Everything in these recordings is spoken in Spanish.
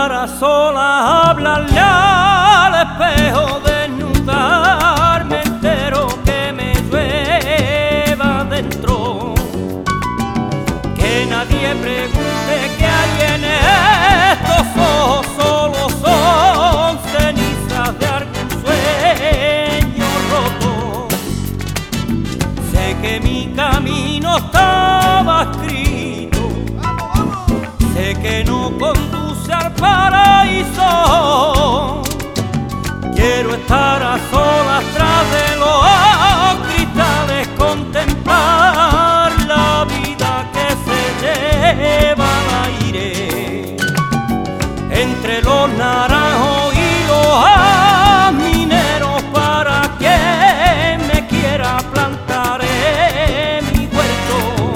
estar a solas, hablarle al espejo, desnudarme entero, que me llueva dentro, que nadie pregunte qué hay en estos ojos, solo son cenizas de algún sueño roto. Sé que mi camino estaba escrito, sé que no conduce al paraíso. Quiero estar a solas tras de los cristales, contemplar la vida que se lleva al aire, entre los naranjos y los mineros, para quien me quiera plantar en mi huerto.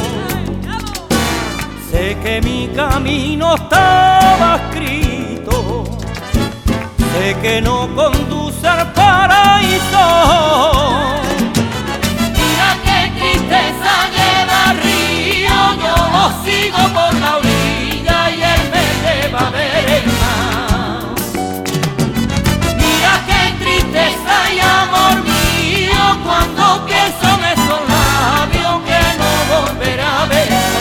Sé que mi camino estaba escrito, sé que no conduce al paraíso. Mira qué tristeza lleva el río, yo lo sigo por la orilla y él me lleva a ver el mar. Mira qué tristeza y amor mío, cuando pienso en esos labios que no volverá a ver más.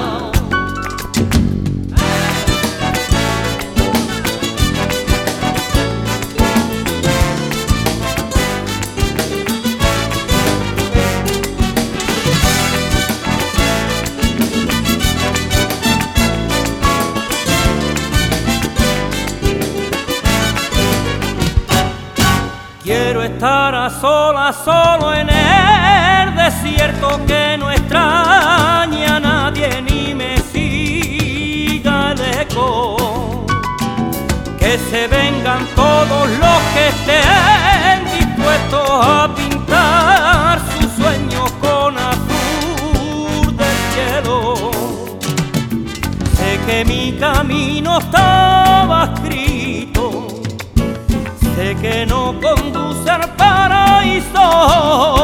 Quiero estar a solas, solo en el desierto, que no extrañe a nadie ni me siga el eco. Que se vengan todos los que estén dispuestos a pintar sus sueños con azul del cielo. Sé que mi camino estaba escrito, sé que no conduce al paraíso.